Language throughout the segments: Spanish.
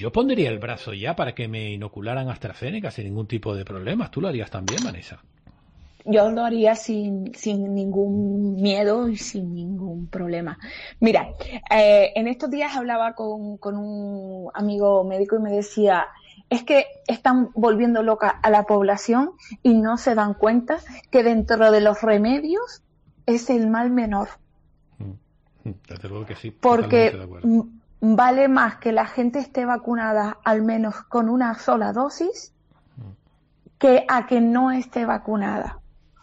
yo pondría el brazo ya para que me inocularan AstraZeneca sin ningún tipo de problemas. ¿Tú lo harías también, Vanessa? Yo lo haría sin ningún miedo y sin ningún problema. Mira, en estos días hablaba con un amigo médico y me decía, es que están volviendo loca a la población y no se dan cuenta que dentro de los remedios es el mal menor. Desde luego que sí, porque totalmente de acuerdo. Vale más que la gente esté vacunada al menos con una sola dosis que a que no esté vacunada.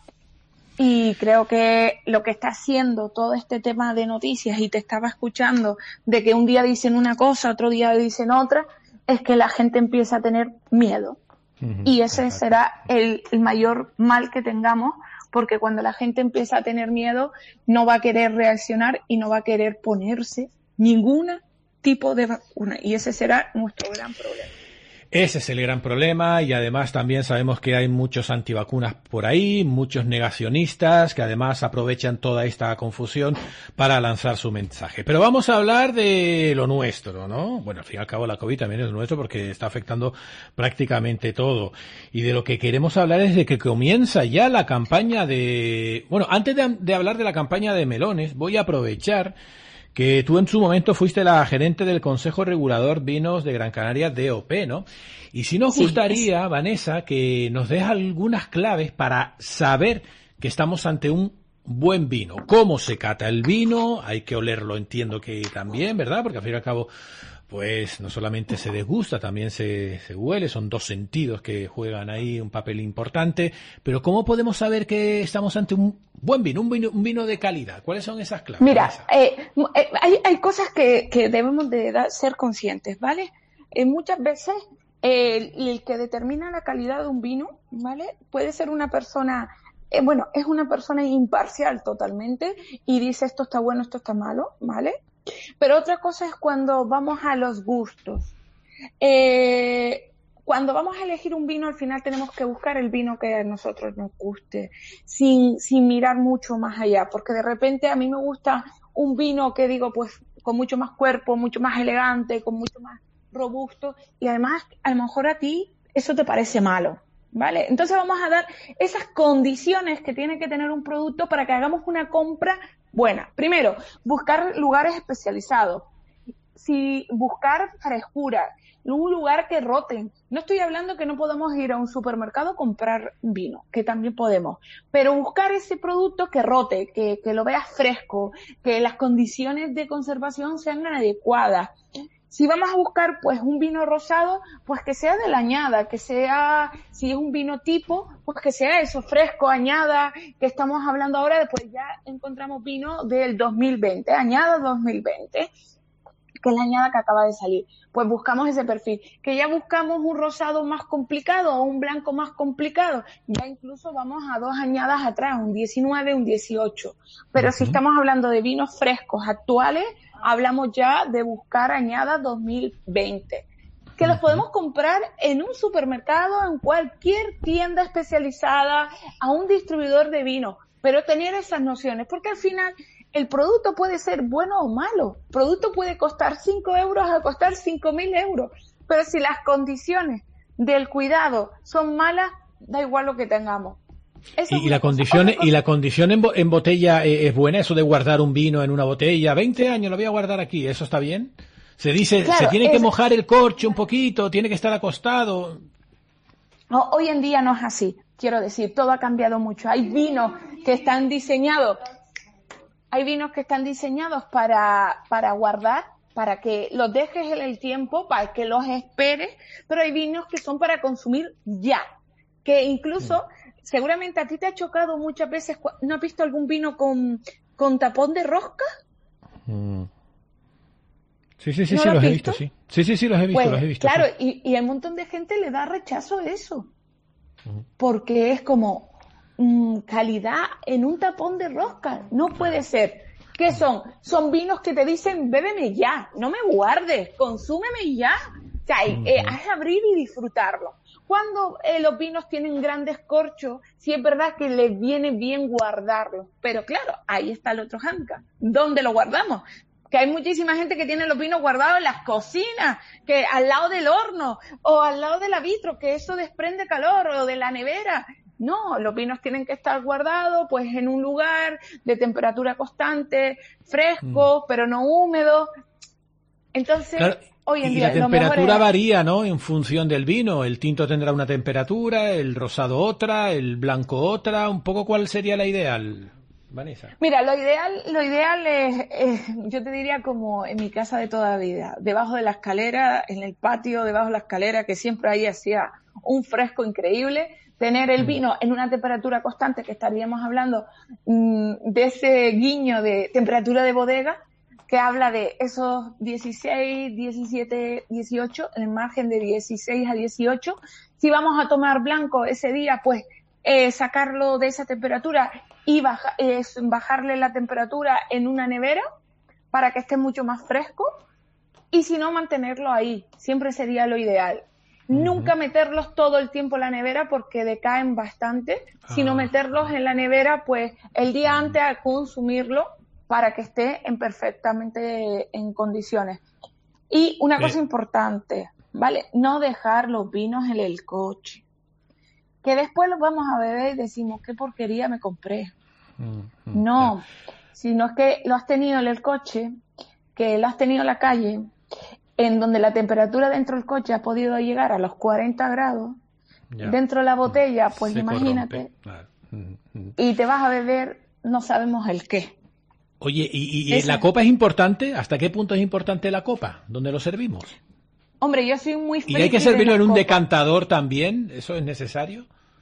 Y creo que lo que está haciendo todo este tema de noticias, y te estaba escuchando, de que un día dicen una cosa, otro día dicen otra, es que la gente empieza a tener miedo. Y ese Exacto. será el mayor mal que tengamos, porque cuando la gente empieza a tener miedo, no va a querer reaccionar y no va a querer ponerse ningún tipo de vacuna. Y ese será nuestro gran problema. Ese es el gran problema, y además también sabemos que hay muchos antivacunas por ahí, muchos negacionistas que además aprovechan toda esta confusión para lanzar su mensaje. Pero vamos a hablar de lo nuestro, ¿no? Bueno, al fin y al cabo la COVID también es nuestro porque está afectando prácticamente todo. Y de lo que queremos hablar es de que comienza ya la campaña de... Bueno, antes de hablar de la campaña de melones, voy a aprovechar que tú en su momento fuiste la gerente del Consejo Regulador Vinos de Gran Canaria, DOP, ¿no? Y si nos gustaría, Vanessa, que nos des algunas claves para saber que estamos ante un buen vino. ¿Cómo se cata el vino? Hay que olerlo, entiendo que también, ¿verdad? Porque al fin y al cabo, pues no solamente se degusta, también se huele, son dos sentidos que juegan ahí un papel importante. Pero ¿cómo podemos saber que estamos ante un buen vino, un vino de calidad? ¿Cuáles son esas claves? Mira, hay cosas que debemos de ser conscientes, ¿vale? Muchas veces el que determina la calidad de un vino, ¿vale? Puede ser una persona, es una persona imparcial totalmente y dice esto está bueno, esto está malo, ¿vale? Pero otra cosa es cuando vamos a los gustos. Cuando vamos a elegir un vino, al final tenemos que buscar el vino que a nosotros nos guste, sin mirar mucho más allá, porque de repente a mí me gusta un vino que digo, pues, con mucho más cuerpo, mucho más elegante, con mucho más robusto, y además, a lo mejor a ti eso te parece malo, ¿vale? Entonces vamos a dar esas condiciones que tiene que tener un producto para que hagamos una compra buena. Primero, buscar lugares especializados. Buscar frescura, un lugar que roten. No estoy hablando que no podamos ir a un supermercado a comprar vino, que también podemos, pero buscar ese producto que rote, que lo veas fresco, que las condiciones de conservación sean adecuadas. Si vamos a buscar pues un vino rosado, pues que sea de la añada, que sea, si es un vino tipo, pues que sea eso, fresco, añada, que estamos hablando ahora, después ya encontramos vino del 2020, añada 2020. Que es la añada que acaba de salir. Pues buscamos ese perfil. Que ya buscamos un rosado más complicado o un blanco más complicado, ya incluso vamos a 2 añadas atrás, un 19, un 18. Pero si estamos hablando de vinos frescos actuales, hablamos ya de buscar añadas 2020. Que los podemos comprar en un supermercado, en cualquier tienda especializada, a un distribuidor de vino, pero tener esas nociones, porque al final el producto puede ser bueno o malo. El producto puede costar 5 euros a costar 5.000 euros. Pero si las condiciones del cuidado son malas, da igual lo que tengamos. Y la condición en botella es buena, eso de guardar un vino en una botella, 20 años lo voy a guardar aquí, ¿eso está bien? Se dice, claro, se tiene que mojar el corcho un poquito, tiene que estar acostado. No, hoy en día no es así, quiero decir, todo ha cambiado mucho. Hay vinos que están diseñados para guardar, para que los dejes en el tiempo, para que los esperes, pero hay vinos que son para consumir ya, que incluso seguramente a ti te ha chocado muchas veces. ¿No has visto algún vino con tapón de rosca? Sí, los he visto, sí. Sí, los he visto. Claro, sí. y a un montón de gente le da rechazo eso, porque es como calidad en un tapón de rosca. No puede ser. ¿Qué son? Son vinos que te dicen, bébeme ya, no me guardes, consúmeme ya. O sea, has de abrir y disfrutarlo. Cuando los vinos tienen grandes corchos, sí es verdad que les viene bien guardarlos. Pero claro, ahí está el otro handicap. ¿Dónde lo guardamos? Que hay muchísima gente que tiene los vinos guardados en las cocinas, que al lado del horno o al lado del vitro, que eso desprende calor, o de la nevera. No, los vinos tienen que estar guardados pues en un lugar de temperatura constante, fresco, pero no húmedo. Entonces, claro, hoy en y día la lo mejor temperatura es... varía, ¿no? En función del vino. El tinto tendrá una temperatura, el rosado otra, el blanco otra. Un poco, ¿cuál sería la ideal, Vanessa? Mira, lo ideal es, yo te diría como en mi casa de toda la vida, debajo de la escalera, en el patio, debajo de la escalera, que siempre ahí hacía un fresco increíble, tener el vino en una temperatura constante, que estaríamos hablando de ese guiño de temperatura de bodega, que habla de esos 16, 17, 18, en el margen de 16 a 18. Si vamos a tomar blanco ese día, pues sacarlo de esa temperatura y bajarle la temperatura en una nevera para que esté mucho más fresco, y si no, mantenerlo ahí, siempre sería lo ideal. Nunca meterlos todo el tiempo en la nevera porque decaen bastante, sino meterlos en la nevera pues el día antes a consumirlo para que esté perfectamente en condiciones. Y una cosa importante, ¿vale? No dejar los vinos en el coche, que después los vamos a beber y decimos, qué porquería me compré. No, sino es que lo has tenido en el coche, que lo has tenido en la calle, en donde la temperatura dentro del coche ha podido llegar a los 40 grados, dentro de la botella, pues se imagínate, y te vas a beber no sabemos el qué. Oye, ¿y la copa es importante? ¿Hasta qué punto es importante la copa? ¿Dónde lo servimos? Hombre, yo soy muy friki. ¿Y hay que servirlo en un copas. Decantador también? ¿Eso es necesario?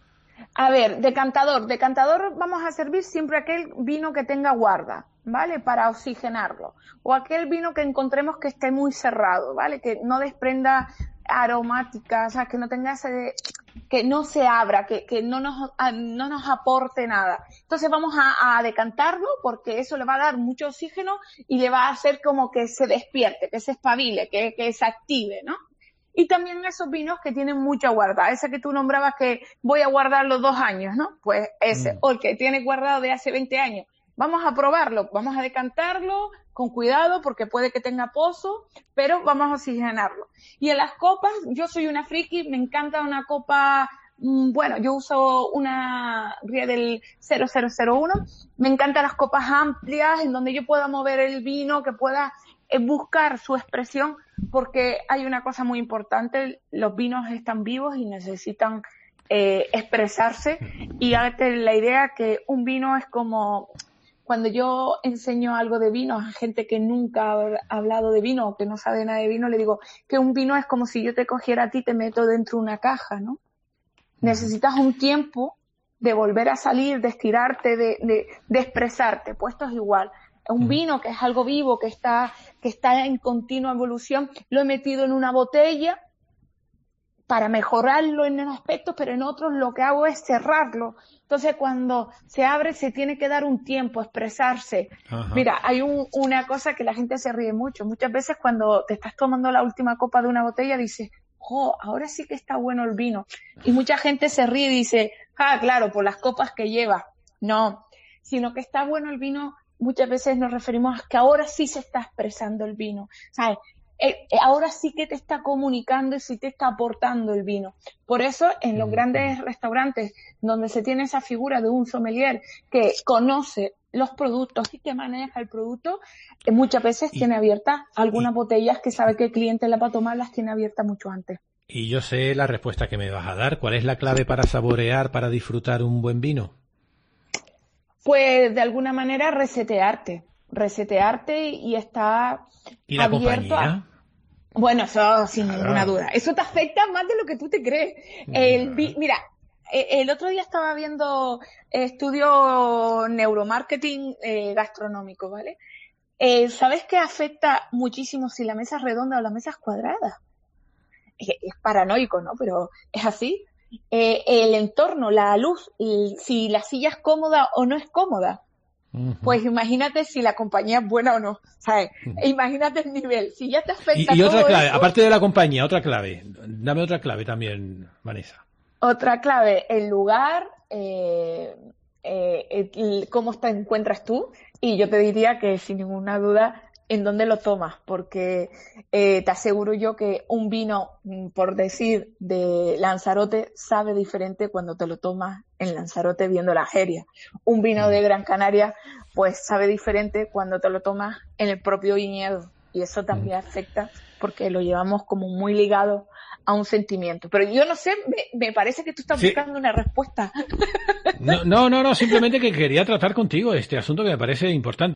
A ver, decantador vamos a servir siempre aquel vino que tenga guarda, ¿vale? Para oxigenarlo. O aquel vino que encontremos que esté muy cerrado, ¿vale? Que no desprenda aromática, o sea, que no tenga que no se abra, que no nos aporte nada. Entonces vamos a decantarlo porque eso le va a dar mucho oxígeno y le va a hacer como que se despierte, que se espabile, que se active, ¿no? Y también esos vinos que tienen mucha guarda. Ese que tú nombrabas que voy a guardarlo 2 años, ¿no? Pues ese. O el que tiene guardado de hace 20 años. Vamos a probarlo, vamos a decantarlo con cuidado porque puede que tenga pozo, pero vamos a oxigenarlo. Y en las copas, yo soy una friki, me encanta una copa, bueno, yo uso una Riedel 0001, me encantan las copas amplias en donde yo pueda mover el vino, que pueda buscar su expresión, porque hay una cosa muy importante, los vinos están vivos y necesitan expresarse, y darte la idea que un vino es como, cuando yo enseño algo de vino a gente que nunca ha hablado de vino o que no sabe nada de vino, le digo que un vino es como si yo te cogiera a ti y te meto dentro de una caja, ¿no? Necesitas un tiempo de volver a salir, de estirarte, de expresarte, pues esto es igual. Un vino que es algo vivo, que está en continua evolución, lo he metido en una botella para mejorarlo en aspectos, pero en otros lo que hago es cerrarlo. Entonces, cuando se abre, se tiene que dar un tiempo, expresarse. Ajá. Mira, hay una cosa que la gente se ríe mucho. Muchas veces cuando te estás tomando la última copa de una botella, dices, ¡oh, ahora sí que está bueno el vino! Y mucha gente se ríe y dice, ¡ah, claro, por las copas que lleva! No, sino que está bueno el vino. Muchas veces nos referimos a que ahora sí se está expresando el vino, ¿sabes? Ahora sí que te está comunicando y sí te está aportando el vino. Por eso, en los grandes restaurantes donde se tiene esa figura de un sommelier que conoce los productos y que maneja el producto, muchas veces tiene abiertas algunas botellas que sabe que el cliente la va a tomar, las tiene abiertas mucho antes. Y yo sé la respuesta que me vas a dar. ¿Cuál es la clave para saborear, para disfrutar un buen vino? Pues de alguna manera resetearte y estar ¿Y la abierto compañía? Bueno, eso sin ninguna duda. Eso te afecta más de lo que tú te crees. Mira, el otro día estaba viendo estudio neuromarketing gastronómico, ¿vale? ¿Sabes qué afecta muchísimo si la mesa es redonda o la mesa es cuadrada? Es paranoico, ¿no? Pero es así. El entorno, la luz, si la silla es cómoda o no es cómoda. Pues imagínate si la compañía es buena o no, ¿sabes? Imagínate el nivel. Si ya te afecta y otra todo clave, eso, aparte de la compañía, otra clave. Dame otra clave también, Vanessa. Otra clave, el lugar, cómo te encuentras tú. Y yo te diría que sin ninguna duda en dónde lo tomas, porque te aseguro yo que un vino, por decir, de Lanzarote sabe diferente cuando te lo tomas en Lanzarote viendo la Jeria. Un vino de Gran Canaria, pues sabe diferente cuando te lo tomas en el propio viñedo. Y eso también afecta porque lo llevamos como muy ligado a un sentimiento. Pero yo no sé, me parece que tú estás buscando una respuesta. No, simplemente que quería tratar contigo este asunto que me parece importante.